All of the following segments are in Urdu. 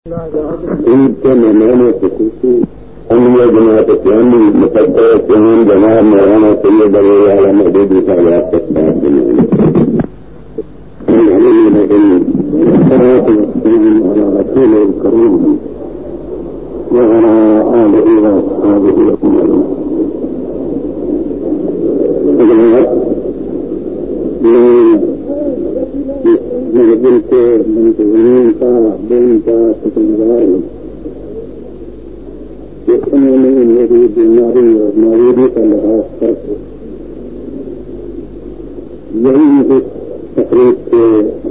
عید کے مہمانوں خصوصی عملیہ جماعت اسلامی مقدر قیام جناب مولانا سید اعلی مودودی صاحب آپ تک بات بنائیں على رسول الكريم وعلى آله وأصحابه أجمعين. میرے دل کے منتظمین کا دین کا شکرگزار ہوں کہ انہوں نے میری بیماری اور معیوبی کا لحاظ کر کے یہی اس تقریب کے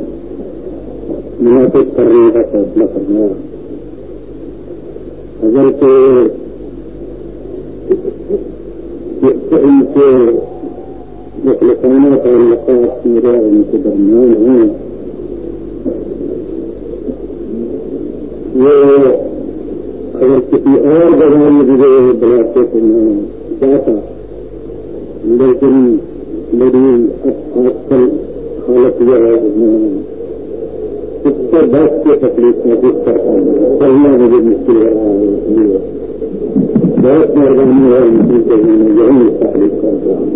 منعقد کرنے کا فیصلہ کرنا اگرچہ ان کے مخلصانہ تعلقات میرے اور ان کے درمیان ہیں وہ اگر کسی اور جگہ مجھے بلاتے تو میں جاتا لیکن میری آج کل حالت یہ ہے کہ میں اس سے بس کے تکلیف محسوس کرتا ہوں چلنا مجھے مشکل ہو رہا ہے اس لیے بہت مہربانی ہے ان کی کہ میں یہی تکلیف کر رہا ہوں.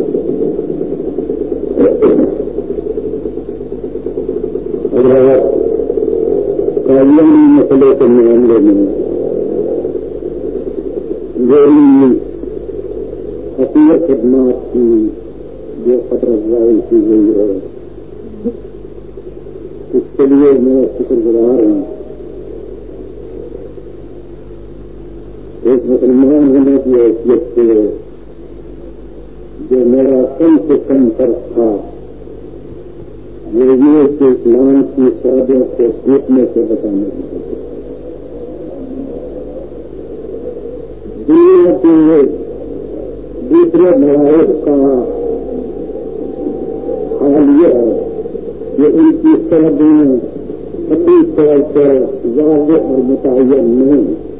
اگر قادیانی مسئلے کے معاملے میں میری حقیقت خدمات کی جو قدر افزائی کی گئی ہے اس کے لیے میں شکر گزار ہوں. ایک مسلمان ہونے کی حیثیت سے جو میرا کم سے کم فرض تھا وہ یہ کہ اسلام کی فائدوں کو سوچنے سے بچانے کی دنیا کے دوسرے مذاہب کا حال یہ ہے کہ ان کی سرحدیں اپنی طور پر واضح اور متعین نہیں.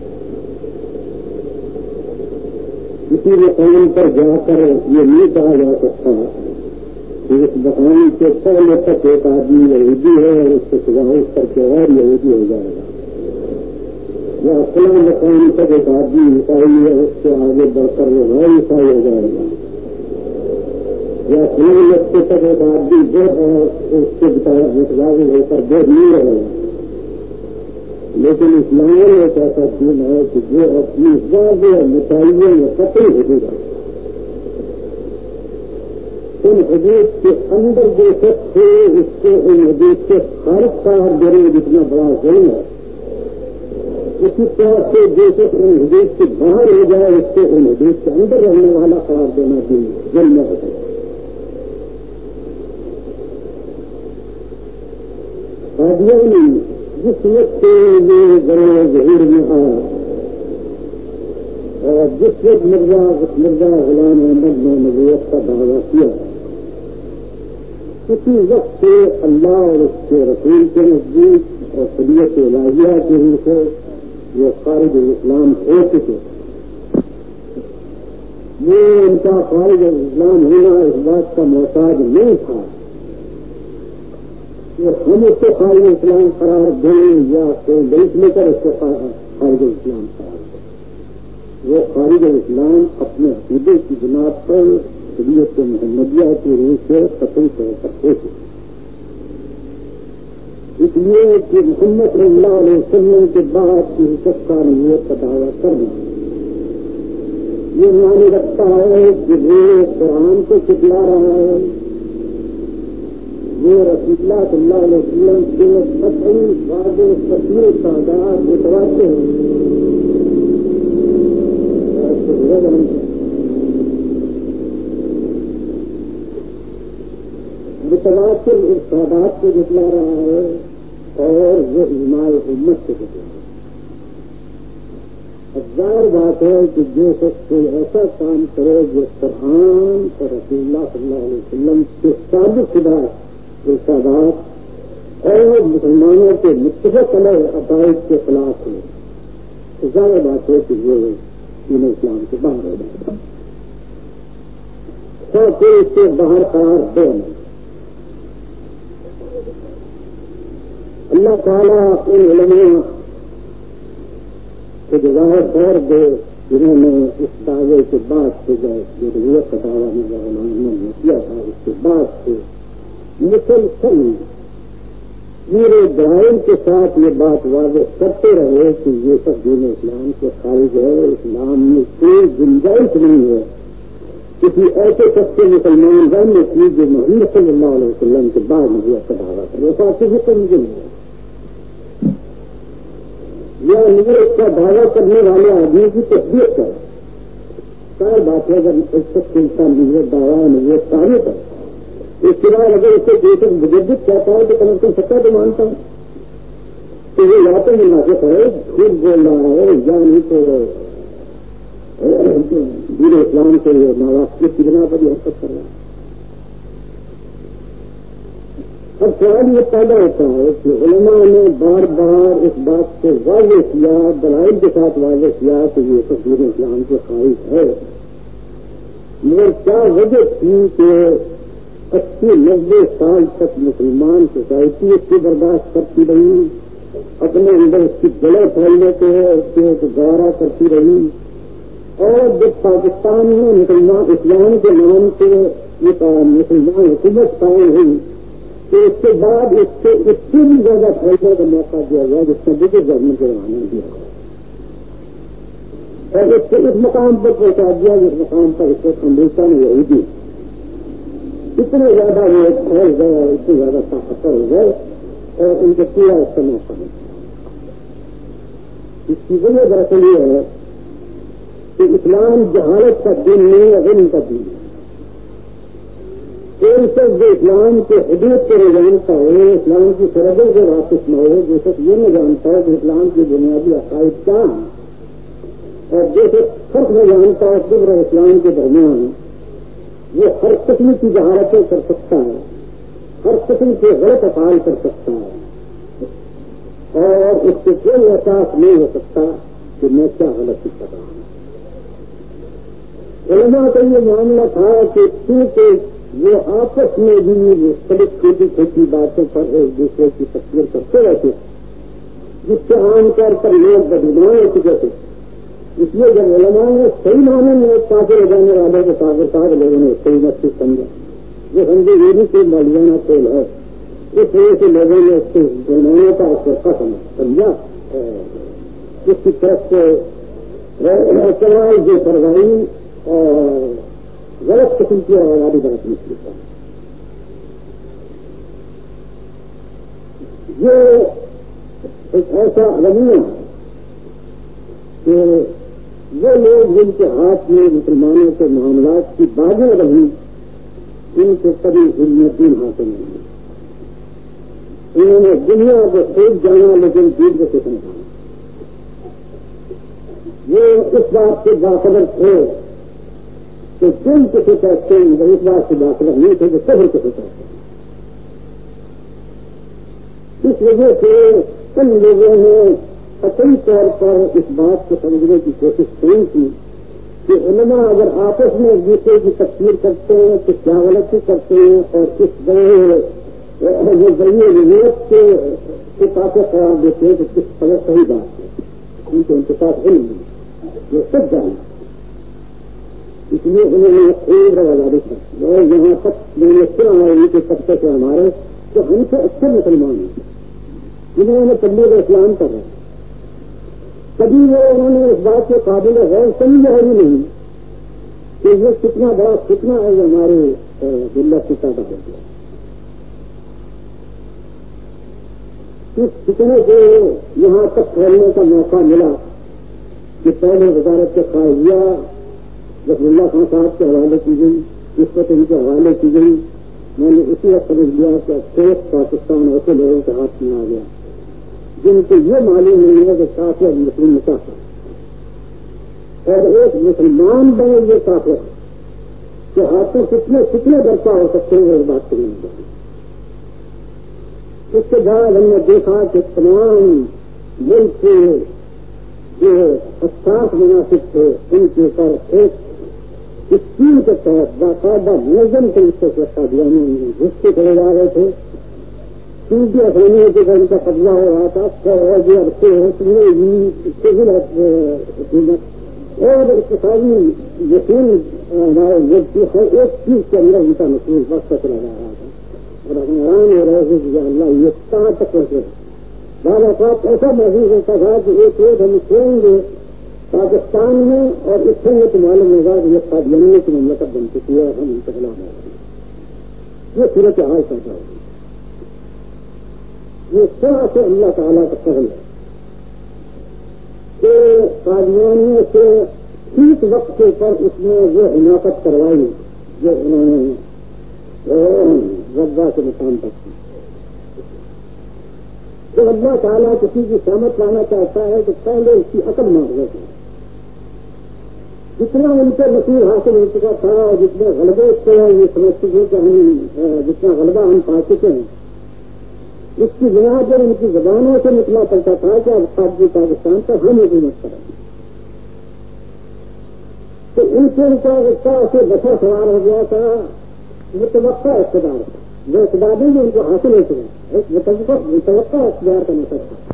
کسی مقام پر جا کر یہ نہیں کہا جا سکتا اس مقام کے پہلے تک ایک آدمی یہودی ہے اور اس کے سوائے کر کے اور یہودی ہو جائے گا یا اپنا مقام تک ایک آدمی عیسائی ہے اس سے آگے بڑھ کر وہ غیر عیسائی ہو جائے گا یا اپنے لگتے تک ایک آدمی جو ہے اس کے متبادل ہو کر جو نہیں رہے گا. لیکن اسلام ایک ایسا دین ہے کہ جو اپنی واضح متعین یا قطعی حدود ہے ان حدود کے اندر جو شخص ہے اس کو ان حدود کے خارج قرار دینے میں جتنا بڑا ظلم ہے اسی طرح سے جو شخص ان حدود سے باہر ہو جائے اس کو ان حدود کے اندر رہنے والا قرار دینا بھی ظلم ہے. قادیانی جس وقت سے یہ ذرا ظہور میں آیا اور جس وقت مرزا غلام احمد نے نبوت کا دعویٰ کیا اسی وقت سے اللہ اور اس کے رسول کے نزدیک اور شریعت الہیہ کے روح سے وہ خارج الاسلام ہو چکے. یہ ان کا خارج الاسلام ہونا اس بات کا محتاج نہیں تھا کہ ہم اس کو خارج الاسلام قرار دیں یا کوئی بیچ لے کر اس کو خارج الاسلام قرار دیں. وہ خارج الاسلام اپنے عقیدے کی بنا پر شریعت محمدیہ کی روح سے قطعی طور پر ہو چکے. اس لیے کہ محمد صلی اللہ علیہ وسلم کے بعد کی حقیقت کا نبوت کا دعویٰ کرنا یہ معنی رکھتا ہے کہ وہ قرآن کو چتلا رہا ہے وہ رسول اللہ صلی اللہ علیہ وسلم کے قطعی واضح کثیر تعداد متواتر ارشادات کو جتلا رہا ہے اور وہ اجماع امت کو جتلا رہا ہے. اب ظاہر بات ہے کہ جو شخص کوئی ایسا کام کرے جو قرآن اور رسول اللہ صلی اللہ علیہ وسلم کے ثابت شدہ ارشادات اور مسلمانوں کے متفق علیہ عقائد کے خلاف ہے تو ظاہر بات ہے کہ وہ دین اسلام سے باہر ہو جائے گا. کوئی اس سے باہر قرار دے نہیں. اللہ تعالیٰ ان علماء کہ جگہ خیر دے جنہوں نے اس دعوے کے بعد سے جو ضرورت کا دعویٰ نے کیا تھا اس کے بعد سے مسلسل پورے دائم کے ساتھ یہ بات واضح کرتے رہے کہ یہ سب دین اسلام سے خارج ہے، اسلام میں کوئی گنجائش نہیں ہے کسی ایسے سچے مسلمان رہنے کی جو محمد صلی اللہ علیہ وسلم کے بعد نبوت کا دعویٰ کرے، ایسا کسی کو ممکن نہیں ہے۔ یا نبوت کا دعویٰ کرنے والے آدمی کی تصدیق کر ساری بات ہے، اگر ایک شخص انسان نبوت دعویٰ نبوت ثابت ہے، اس کے بعد اگر اسے کوئی شخص مجدد کہتا ہے تو کم از کم سچا تو مانتا ہوں، تو یہ یا تو منافق ہے، جھوٹ بول رہا ہے، یا نہیں تو دین اسلام سے ناواقفیت کی بنا پر یہ حرکت کر رہا ہے۔ اب سوال یہ پیدا ہوتا ہے کہ علماء نے بار بار اس بات کو واضح کیا، دلائل کے ساتھ واضح کیا کہ یہ سب دین اسلام سے خارج ہے، مگر کیا وجہ تھی کہ 80-90 سال تک مسلمان سوسائٹی اس کی برداشت کرتی رہی، اپنے اندر اس کی جڑیں پھیلنے کو اس کے گوارا کرتی رہی، اور جب پاکستان میں مسلمان اسلام کے نام سے مسلمان حکومت قائم ہوئی تو اس کے بعد اس سے بھی زیادہ پھیلنے کا موقع دیا گیا جس نے برٹش گورنمنٹ کے زمانے میں دیا اور اس کو اس مقام پر پہنچا دیا جس مقام پر اس وقت امریکہ میں یہودی اتنے زیادہ وہ پھیل گئے اور اتنے زیادہ طاقتور ہو گئے اور ان کو پورا اس کا موقع ملا۔ اس کی وجہ دراصل یہ ہے کہ اسلام جہالت کا دین نہیں ہے، علم کا دین ہے۔ کوئی شخص جو اسلام کے حدود کو نہیں جانتا ہو، اسلام کی سرحدوں سے واپس نہ ہو، جو شخص یہ نہیں جانتا ہے کہ اسلام کی بنیادی عقائد کیا ہیں، اور جو شخص فرق نہیں جانتا ہے کفر اور اسلام کے درمیان، وہ ہر قسم کی جہالتیں کر سکتا ہے، ہر قسم کے غلط افعال کر سکتا ہے، اور اس سے کوئی احساس نہیں ہو سکتا کہ میں کیا غلط کر رہا ہوں۔ علماء کا یہ معاملہ تھا کہ کیونکہ وہ آپس میں بھی مختلف چھوٹی چھوٹی باتوں پر ایک دوسرے کی تقریر کرتے رہتے جس سے عام طور پر لوگ بدگمان ہو چکے تھے، اس لیے جب علماء نے صحیح معنی میں کافر ہو جانے والے کو کافر کہا، لوگوں نے صحیح محسوس سمجھا، وہ سمجھے یہ بھی کوئی مولیانہ کھیل ہے، اس وجہ سے لوگوں نے اس کے جرمانے کا فرقہ سمجھا، اس کی طرف سے سوال جو کروائی اور غلط قسم کی آزادی برتنی شروع کر۔ یہ ایک ایسا المیہ کہ وہ لوگ جن کے ہاتھ میں مسلمانوں کے معاملات کی بازیں رہی ان کو کبھی علم حاصل نہیں، انہوں نے دنیا کو خوب جانا لیکن دین کو کچھ نہیں جانا۔ وہ اس بات سے باخبر تھے کہ دل کسے کہتے ہیں، مگر اس بات سے باخبر نہیں تھے کہ صبر کسے کہتے ہیں۔ اس وجہ سے ان لوگوں نے قطعی طور پر اس بات کو سمجھنے کی کوشش نہیں کی کہ علماء اگر آپس میں ایک دوسرے کی تقسیم کرتے ہیں تو کیا غلطی کرتے ہیں، اور کس ذریعے ضرورت کے کافی قرار دیتے ہیں کہ کس طرح صحیح بات ہے، ان کے انتخاب علم نہیں، یہ سب جانا۔ اس لیے انہوں نے ایک رواداری کی اور یہاں تک میں نے سنا ہے ان کے سب سے ہمارے تو ہم سے اچھے مسلمان ہیں جنہوں نے تبلیغ اسلام کر رہے ہیں، کبھی وہ انہوں نے اس بات کے قابل غور سمجھا ہی نہیں کہ یہ کتنا بڑا فتنہ ہے جو ہمارے ملت کی پیدا ہو گیا۔ اس فتنے کو یہاں تک پھیلنے کا موقع ملا کہ پہلے وزارت کے خارجیہ ظفر اللہ خان صاحب کے حوالے کی گئی، اس وقت ان کے حوالے کی گئی، میں نے اسی وقت سمجھ لیا کہ افسوس پاکستان ایسے لوگوں کے ہاتھ میں آ گیا جن کو یہ معلوم نہیں ہے کہ کافر مسلم میں کافر اور ایک مسلمان بنے یہ کافر کہ ہاتھوں کتنے برپا ہو سکتے ہیں اس بات کو نہیں جانا۔ اس کے بعد ہم نے دیکھا کہ تمام ملک کے جو حساس مناسب تھے ان کے اوپر ایک اسکیم کے تحت باقاعدہ منظم طریقے سے قادیانی گھستے چلے جا رہے تھے کیونکہ افغانیوں کے ان کا قبضہ ہو رہا تھا فوج عرصے سول حکومت اور اقتصادی یقین ہمارے ملک کی ہر ایک چیز کے اندر ان کا نصول وقت چلا جا رہا تھا اور ہم حیران ہو رہے تھے کہ اللہ یہ کہاں تک پہنچے. بعض اوقات ایسا محسوس ہوتا تھا کہ ایک روز ہم چھوڑیں گے پاکستان میں اور اس سے تو معلوم ہوگا کہ یہ قادیانیوں کی مملکت بن چکی ہے اور ہم ان کے خلاف ہو رہے ہیں. یہ صورت حال پیدا ہوگی. یہ طرح سے اللہ تعالیٰ کا فضل ہے کہ قادیانیوں سے ٹھیک وقت کے اوپر اس نے وہ حماقت کروائی جو انہوں نے ربا کے مقام پر کی. جب اللہ تعالیٰ کسی کی سہمت لانا چاہتا ہے تو پہلے اس کی عقل مار دیتا ہے. جتنا ان کے نصیب حاصل ہو چکا تھا اور جتنے غلبے سے یہ سمجھتے تھے کہ ہم جتنا غلبہ ہم پا چکے ہیں اس کی بنا پر ان کی زبانوں سے نکلا کرتا تھا کہ اب خارجی پاکستان پر ہم حکومت کریں. تو ان کے اوپر اس طرح سے بچا سوار ہو گیا تھا متوقع اقتدار تھا. جو اقتدار بھی ان کو حاصل ہو چکا ایک متوقع اقتدار کا نظر تھا.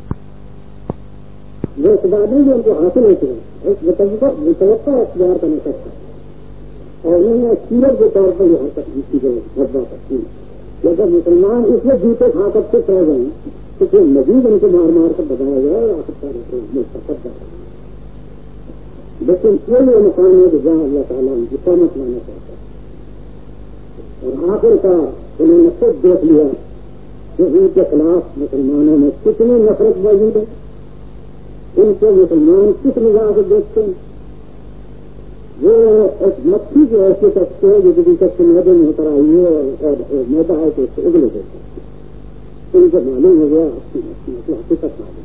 جو اقتدار بھی ان کو حاصل ہو چکا ایک متوقع اقتدار کا نظر تھا. اور انہوں نے سیرت کے طور پر یہ حرکت کی تھی جو ربا کرتی ہے کہ اگر مسلمان اس میں جیتے کھا کر کے رہ گئے تو پھر مزید ان کو مار مار کر بتایا گیا اور آخر مستقب کر. لیکن یہ مقام ہے کہ جہاں اللہ تعالیٰ ان کی قومت لانا چاہتا ہے اور آخر کا انہوں نے خود دیکھ لیا کہ ان کے خلاف مسلمانوں میں کتنی نفرت موجود ہے. ان کو مسلمان کس نگاہ سے دیکھتے ہیں. وہ ایک مچھلی کی حیثیت رکھتے ہیں جو کسی شخص میدے میں اتر آئی ہے اور میدا ہے تو اس سے اگلے دیتے ہیں. ان کو معلوم ہو گیا حقیقت معلوم.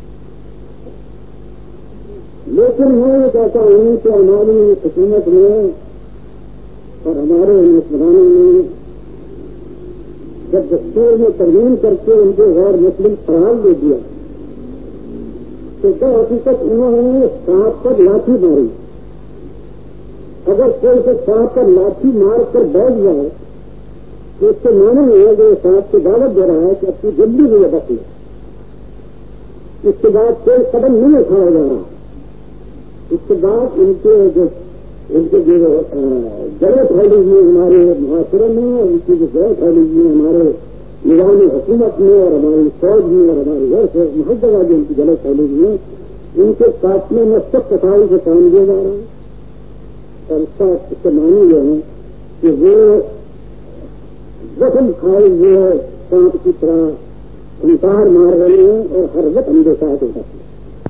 لیکن میں یہ کہتا ہوں کہ ہماری حکومت میں اور ہمارے حکمرانوں نے جب دستور میں ترمیم کر کے ان کو غیر مسلم قرار دے دیا تو کیا حقیقت انہوں نے سانپ پر لاٹھی ماری. اگر کوئی سے سانپ پر لاٹھی مار کر بیٹھ جائے تو اس کے معنی یہ ہے کہ سانپ کی دعوت دے رہا ہے کہ اپنی جلدی میں یہ بچ لے. اس کے بعد کوئی قدم نہیں اٹھایا جا رہا. اس کے بعد ان کے جو جڑیں پھیلی ہوئی ہمارے معاشرے میں اور ان کی جو جڑیں پھیلی ہوئی ہمارے نظام حکومت میں اور ہماری فوج میں اور ہماری گھر سے ہر جگہ جو ان کی جڑیں پھیلی ہوئی ہیں ان کے کاٹنے میں سب صفائی سے کام دیا جا رہا ہے. اور اس کا اس کے معنی یہ ہے کہ وہ زخم کھائے ہوئے سانپ کی طرح انکار مار رہے ہیں اور ہر وقت ہم کے ساتھ ہوتا ہے.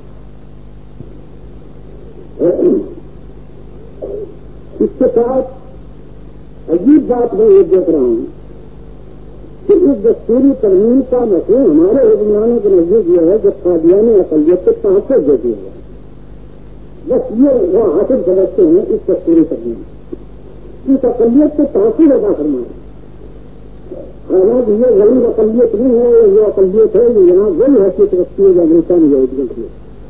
اس کے ساتھ عجیب بات میں یہ دیکھ رہا ہوں کہ اس دستوری ترمیم کا مفہوم ہمارے حکمرانوں کے نزدیک یہ ہے کہ قادیانی اقلیت کو تحفظ دے دیا ہے. بس یہ وہ حاصل سمجھتے ہیں اس دستوری ترمیم اس اقلیت کو تحفظ ادا کرنا ہے. حالانکہ یہ غریب اقلیت نہیں ہے. یہ اقلیت ہے جو یہاں وہی حیثیت رکھتی ہے جو امریکہ میں یہودیوں کی ہے.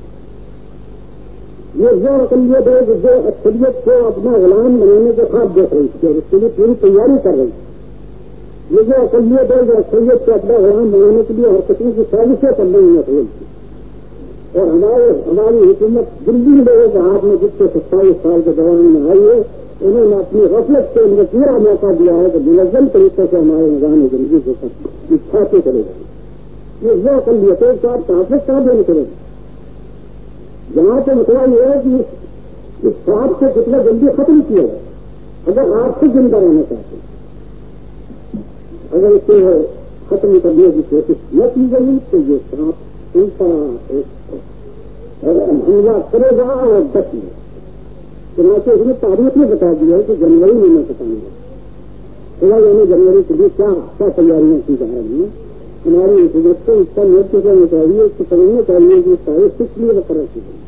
یہ وہ اقلیت ہے کہ جو اکثریت کو اپنا غلام بنانے کے خواب دیکھ رہی تھی اور اس کے لیے پوری تیاری کر رہی تھی. یہ جو اقلیت ہے جو اکثریت کو اپنا غلام بنانے کے لیے ہر قسم کی سازشیں کر رہی ہیں تھی. اور ہماری حکومت دلی لوگوں کے ہاتھ میں جس سے 27 سال کے دوران میں آئی ہے انہوں نے اپنی غفلت سے ان کو پورا موقع دیا ہے کہ منظم طریقے سے ہمارے نظام زندگی کو چھاتے چلے گئے. یہ وہ اقلیتیں کا تحفظ کہاں دینے چلے گا. یہاں سے مسئلہ یہ ہے کہ اس خواب کو کتنا جلدی ختم کیا جائے. اگر آپ سے زندہ رہنا چاہتے ہیں اگر اسے ختم کرنے کی کوشش نہ کی گئی تو یہ سانپ ان کا حملہ کرے گا اور بچ لے. چنانچہ اس نے تاریخ میں بتا دیا ہے کہ جنوری میں بتاؤں گا یعنی جنوری کے لیے کیا تیاریاں کی جا رہی ہیں. ہماری حکومت کو اس کا نوٹ کرنا چاہیے. اس کو سمجھنا چاہیے کہ تاریخ کس لیے مقرر کی گئی.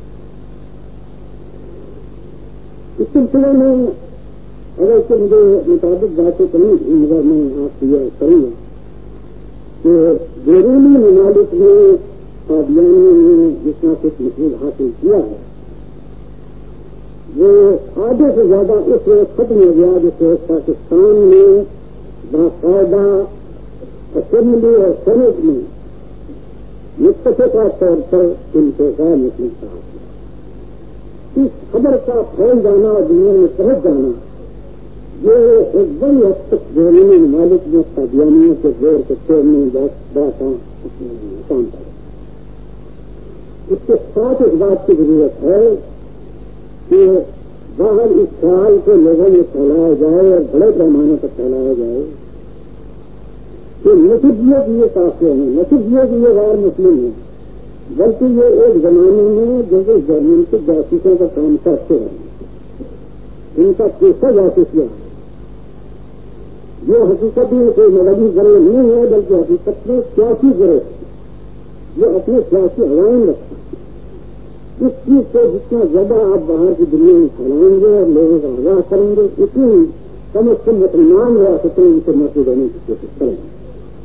اس سلسلے میں اگر کہ مجھے مطابق باتیں کریں مگر میں آپ کو یہ کروں گا کہ بیرونی ممالک میں قادیانیوں نے جتنا کچھ مقصود حاصل کیا ہے وہ آدھے سے زیادہ اس وقت ختم ہو گیا جس وقت پاکستان میں باقاعدہ اسمبلی اور سینٹ میں متفقہ طور پر ان کو غیر مسلم قرار دیا. اس خبر کا پھیل جانا اور دنیا میں پہنچ جانا یہ ایک بڑی حد تک بیرونی ممالک میں قادیانیوں کے زور کے توڑنے میں بہت بڑا کام تھا. اس کے ساتھ اس بات کی ضرورت ہے کہ باہر اس خیال کو لوگوں میں پھیلایا جائے اور بڑے پیمانے پر پھیلایا جائے کہ نصیبیوں کی یہ کافی ہیں، نصیبیوں کی یہ غیر مسلم ہیں، بلکہ یہ ایک زمانے میں جیسے گورنمنٹ کے جاسوسوں کا کام کرتے ہیں، ان کا پیشہ جاسوسیہ ہے. یہ حقیقت میں کوئی مذہبی ضرور نہیں ہے بلکہ حقیقت میں سیاسی ضرور ہے. یہ اپنے سیاسی عوائم رکھتا ہے. اس چیز کو جتنا زیادہ آپ باہر کی دنیا میں پھیلائیں گے اور لوگوں کو آگاہ کریں گے اتنی کم از کم مسلمان ریاستیں ان سے محفوظ دینے کی کوشش کریں گے.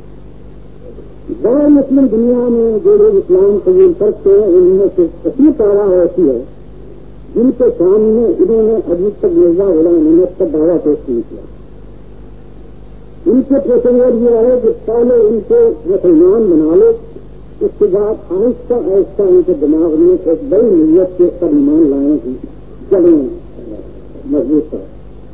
غیر مسلم دنیا میں جو لوگ اسلام قبول کرتے ہیں ان میں سے کتنی تعداد ایسی ہے جن کے سامنے انہوں نے ابھی تک مرزا غلام احمد کا دعویٰ پیش نہیں کیا. ان کے پروسیجر یہ ہے کہ پہلے ان کو مسلمان بنا لو، اس کے بعد آہستہ آہستہ ان کے دماغ میں ایک بڑی نیت کے پر ایمان لانے کی چلیں مضبوط کر.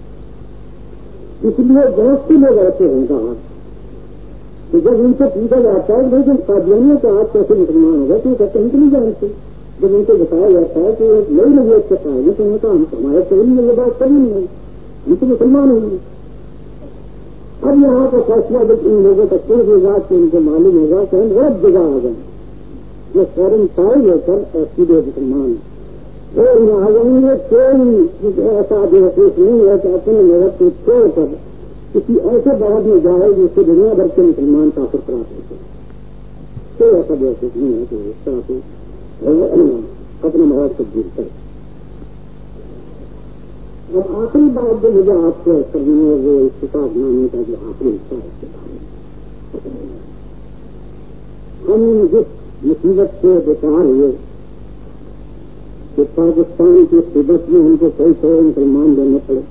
اس لیے بہت سے لوگ ایسے ہیں کہا کہ جب ان سے پوچھا جاتا ہے لیکن قادیانیوں کا آپ کیسے مسلمان ہو گئے تو کہتے ہیں کہ نہیں جانتے. جب ان کو بتایا جاتا ہے کہ ایک نئی نوعیت کے قائم ہے تو انہوں نے کہا ہمارے شہری میں یہ بات کبھی نہیں ہے، ہم تو مسلمان ہوں گے. اب یہاں کا فیصلہ جب ان لوگوں کا کوئی ہوگا کہ ان کو معلوم ہوگا کہ ہم غلط جگہ آ گئے، یہ فوراً پائے لے کر سیدھے مسلمان اور یہاں آ جائیں گے. کوئی ایسا جو حقوق نہیں ہے کہ اپنے مذہب کو چھوڑ کر کسی ایسے بہت میں جائے جس سے دنیا بھر کے مسلمان کافر قرار دیتے ہیں. کوئی ایسا جو حقوق نہیں ہے کہ اس طرح سے اپنے مذہب کو دور کرے. اب آخری بات جو مجھے آپ کو کرنی ہے وہ اتفاق نامے کا جو آخری حصہ ہے. ہم جس مصیبت سے بیکار ہوئے کہ پاکستان کی قیمت میں ہم کو کئی سو مسلمان دینے پڑے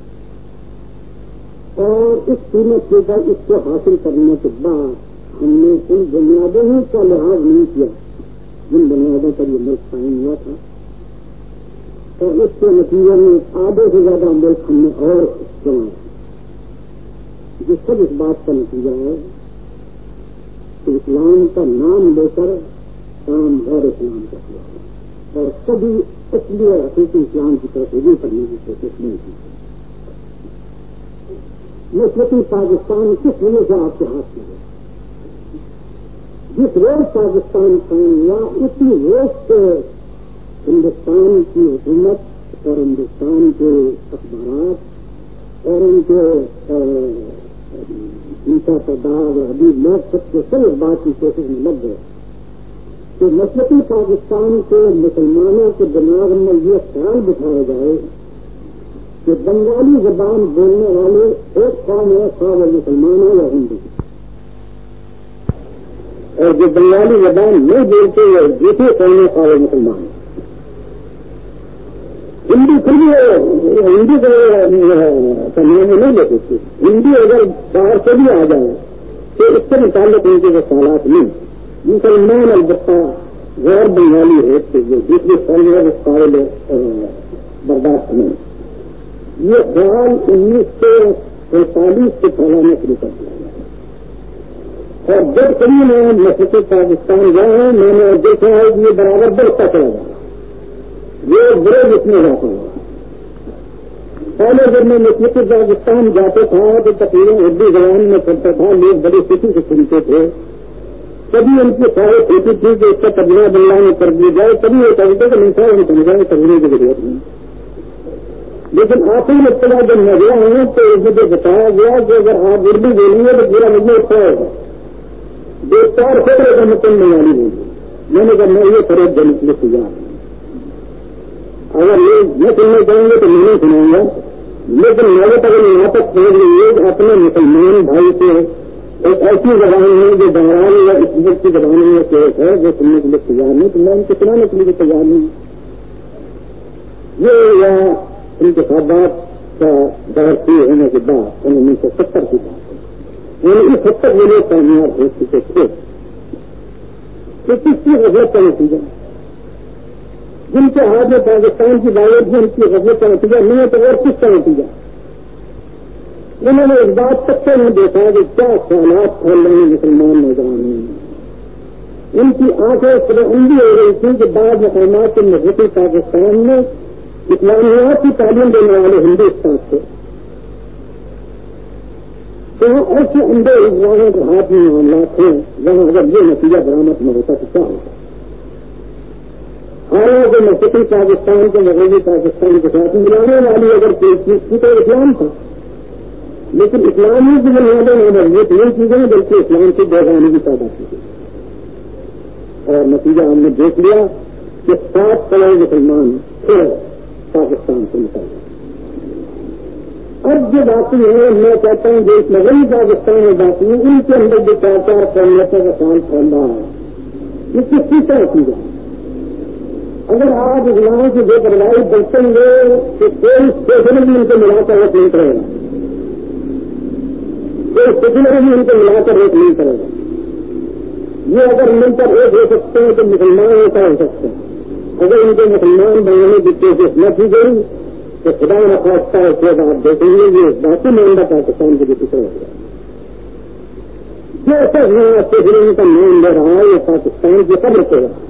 اور اس قیمت کے بعد اس کو حاصل کرنے کے بعد ہم نے ان بنیادوں کا لحاظ نہیں کیا جن بنیادوں پر یہ ملک قائم ہوا تھا، اور اس کے نتیجے میں آدھے سے زیادہ ملک ہم نے اور چلایا. یہ سب اس بات کا نتیجہ ہے کہ اسلام کا نام لے کر کام غیر اسلام کا کیا ہے اور کبھی اصلی اور حقیقی اسلام کی طرف رجوع کرنے کی کوشش نہیں کی. نسبتی پاکستان کس وجہ سے آپ کے ہاتھ میں ہے؟ جس روز پاکستان قائم ہوا اسی روز سے ہندوستان کی حکومت اور ہندوستان کے اخبارات اور ان کے ان کا سردار اور ابھی لوگ سب کے سب اس بات کی کوشش میں لگ گئے کہ نسبتی پاکستان کے مسلمانوں کے دماغ میں یہ خیال بٹھایا جائے کہ بنگالی زبان بولنے والے ایک قوم ہے، خواہ وہ مسلمان ہو یا ہندو، اور جو بنگالی زبان نہیں بولتے وہ دوسرے قوم ہے، خواہ وہ مسلمان. ہندی پھر بھی ہندی کا نام نہیں لے سکتی. ہندی اگر باہر سے بھی آ جائے تو اس سے متعلق ان کے سوالات نہیں. مسلمان البتہ غیر بنگالی ہے تو جو دوسری قوم ہے اس قابل برداشت نہیں. یہ خیال 1945 سے پھیلانا شروع کر دیا گیا اور جب کبھی میں مشرقی پاکستان گیا ہوں میں نے دیکھا ہے کہ یہ برابر بڑھتا چلا جائے. یہ بڑے جتنے جاتا ہوں پہلے جب میں مشرقی پاکستان جاتا تھا تو تقریباً اردو زبان میں پڑھتا تھا، لوگ بڑی خوشی سے سنتے تھے. کبھی ان کی خواہش ہوتی تھی کہ اس کا ترجمہ بنگلہ میں کر دیا جائے، کبھی یہ کہتے کہ نہیں تھا ان ترجمے کی ضرورت نہیں. لیکن آخری مرتبہ جب میں گیا ہوں تو مجھے بتایا گیا کہ اگر آپ اردو بولیں گے تو پورا مجھے اچھا ہوگا. 2-4 خبریں کا مطلب بنگالی نہیں. میں نے کہا میں یہ فروغ دینے کے لیے تیار ہوں. اگر یہ نہ سننا چاہیں گے تو میں نہیں سناؤں گا، لیکن میرے تک یہاں تک پہنچ گئی اپنے مسلمان بھائی سے ایک ایسی زبان ہے جو بنگال یا اس ملک کی زبانوں میں پیش ہے جو سننے کے لیے تیار نہیں، تو میں ان کو سنانے کے لیے تیار نہیں. یہ یا انتخابات کا دور شروع ہونے کے بعد 1970 کی بات ہے. اس حد تک وہ لوگ کامیاب ہو چکے تھے. تو کس کی غفلت کا نتیجہ جن کے ہاتھ میں پاکستان کی دعوت ہے ان کی غفلت کا نتیجہ نہیں ہے تو اور کس کا نتیجہ؟ انہوں نے اس بات تک سے نہیں دیکھا کہ کیا خیالات پھیل رہے ہیں مسلمان نوجوانوں میں. ان کی آنکھیں سربندی ہو رہی تھی کہ بعض مقامات کے مغربی پاکستان میں اسلامیات کی تعلیم دینے والے ہندوستان سے تو ایسے اندھے اجوانوں کے ہاتھ میں معاملات ہیں جہاں اگر یہ نتیجہ برآمد نہ ہوتا تو کیا ہوتا. حالانکہ مشرقی پاکستان کے مغربی پاکستان کے ساتھ ملانے والی اگر کوئی چیز تھی تو اسلام تھا، لیکن اسلامی کی بنیادیں مضبوط نہیں کی گئی بلکہ اسلام کی بیگانگی پیدا کی گئی. اور نتیجہ ہم نے دیکھ لیا کہ 7 کروڑ مسلمان پھر پاکستان سے نکل گئے. اب جو باقی ہے میں کہتا ہوں جو اس مغربی پاکستان میں باقی ہیں ان کے اندر جو 4 پرمتوں کا سال پھیل رہا ہے یہ کس چیز طرح کی جائے. اگر آپ اسلام کی بے پرواہی برتیں گے تو کوئی اسٹیشن بھی ان کو ملا کر روک نہیں کرے گا، کوئی سیکولر بھی ان کو ملا کر روک نہیں کرے گا. یہ اگر مل کر ایک ہو سکتے ہیں تو مسلمان ایسا ہو سکتے ہیں. اگر ان کے مسلمان بنانے کی کوشش نہ کی گئی تو خدا نخواستہ ہے کہ آپ دیکھیں گے یہ باقی معاملہ پاکستان کے بھی ٹکڑے ہو گیا. جیسے میں کا نام لے رہا ہے یہ پاکستان کی قبر کو رہا ہے.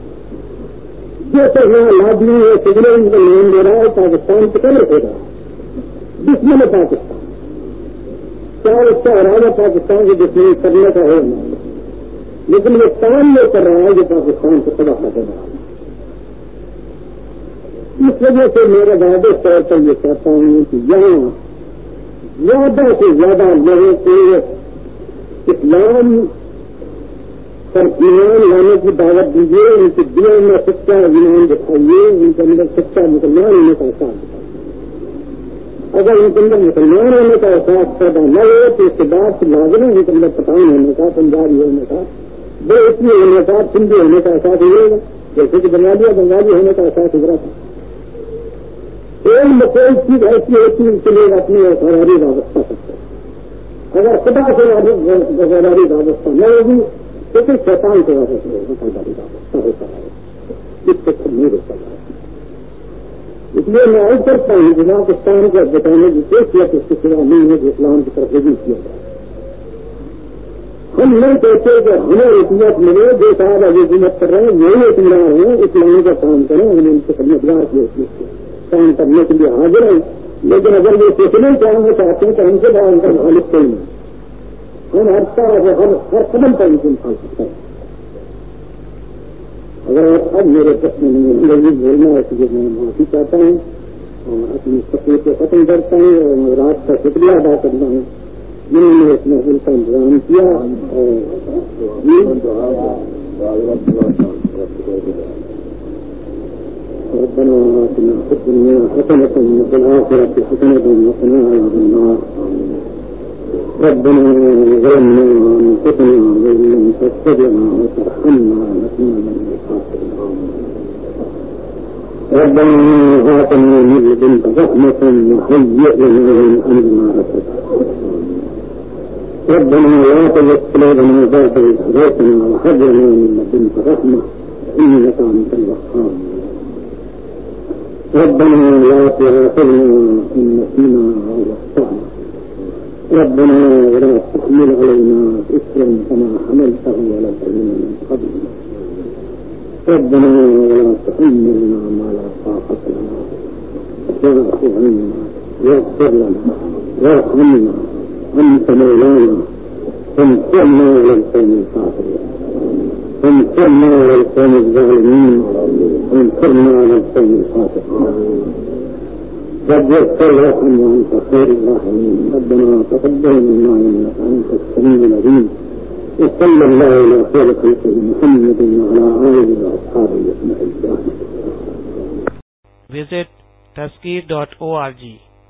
جیسے میں لادی ہے سگریٹ کا نام لے رہا ہے پاکستان کی قبر کو رہا ہے. دشمن پاکستان کیا اس کا ارادہ پاکستان کی دشمنی کرنے کا ہے لیکن وہ کام یہ کر رہا ہے جو پاکستان کو تباہ کر رہا ہے. اس وجہ سے میرے واضح طور پر یہ کہتا ہوں کہ یہاں زیادہ سے زیادہ لوگوں کو اسلام پر ایمان لانے کی دعوت دیجیے، ان کے دلوں میں سچا ایمان دکھائیے، ان کے اندر سچا مسلمان ہونے کا احساس دکھائیے. اگر ان کے اندر مسلمان ہونے کا احساس پیدا نہ ہو تو اس کے بعد لازم ہے ان کے اندر پٹھان ہونے کا، پنجابی ہونے کا، بہتی ہونے کا، سندھی ہونے کا احساس ہوئے گا جیسے کہ بنگالی ہونے کا احساس ابھرا تھا. کوئی چیز ایسی ہوتی ہے کہ لوگ اپنی وفاداری وابستہ کرتے ہیں. اگر خدا سے وفاداری وابستہ نہ ہوگی تو پھر شیطان سے وفاداری وابستہ ہوتا ہے، اس سے خود نہیں ہوتا ہے. اس لیے میں عرض کرتا ہوں کہ پاکستان کو بتانے کی کیفیت اس کے سوا نہیں ہے جو اسلام کی طرف رجوع کیا جائے. ہم نہیں کہتے کہ ہمیں حکومت ملے جو صاحب ابھی حکومت کر رہے ہیں وہی اطمینان ہیں اسلام کا کام کریں، ہم ان سے خدمتگار کی کام کرنے کے لیے حاضر ہیں. لیکن اگر یہ سوچنے چاہنا چاہتے ہیں تو ہم سے بڑا ان کا مخالف کوئی نہیں. ہم ہر قدم پر ان کو نکال سکتے ہیں. اگر اب میرے پرشن نہیں بولنا ہے تو میں معافی چاہتا ہوں اور اپنی تقریر کو ختم کرتا ہوں اور رات کا شکریہ ادا کرتا ہوں جنہوں نے اس محفل کا انتظام کیا. ربنا آتنا في الدنيا حسنة وفي الآخرة حسنة وقنا عذاب النار. ربنا ظلمنا أنفسنا وإن لم تغفر لنا وترحمنا لنكونن من الخاسرين. ربنا آتنا من لدنك رحمة وهيئ لنا من أمرنا رشدا. ربنا لا تزغ قلوبنا بعد إذ هديتنا وهب لنا من لدنك رحمة إنك أنت الوهاب. ربنا لا تؤاخذنا إن نسينا أو أخطأنا. ربنا ولا تحمل علينا إصرا كما حملته على الذين من قبلنا. ربنا ولا تحملنا ما لا طاقة لنا. واعف عنا واغفر لنا وارحمنا أنت مولانا فانصرنا على القوم الكافرين. وانصرنا على القوم الظالمين وانصرنا على القوم الفاسقين. رب اغفر لهم وانت خير الراحمين. ربنا تقبل منا انك انت السميع العليم. وصلى الله على خير خلقه محمد وعلى اله واصحابه اجمعين. Visit Taskir.org